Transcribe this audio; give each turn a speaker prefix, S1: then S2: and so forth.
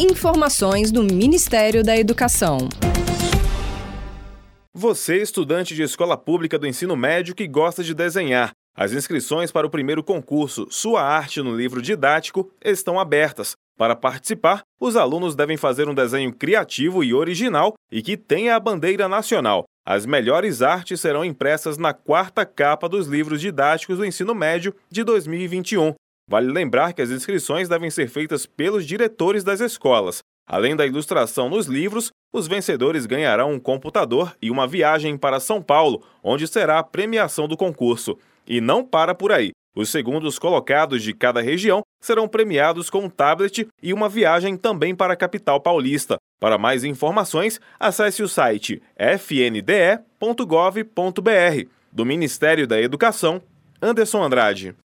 S1: Informações do Ministério da Educação.
S2: Você, estudante de escola pública do ensino médio que gosta de desenhar, as inscrições para o primeiro concurso Sua Arte no Livro Didático estão abertas. Para participar, os alunos devem fazer um desenho criativo e original e que tenha a bandeira nacional. As melhores artes serão impressas na 4ª capa dos livros didáticos do ensino médio de 2021. Vale lembrar que as inscrições devem ser feitas pelos diretores das escolas. Além da ilustração nos livros, os vencedores ganharão um computador e uma viagem para São Paulo, onde será a premiação do concurso. E não para por aí. Os segundos colocados de cada região serão premiados com um tablet e uma viagem também para a capital paulista. Para mais informações, acesse o site fnde.gov.br. Do Ministério da Educação, Anderson Andrade.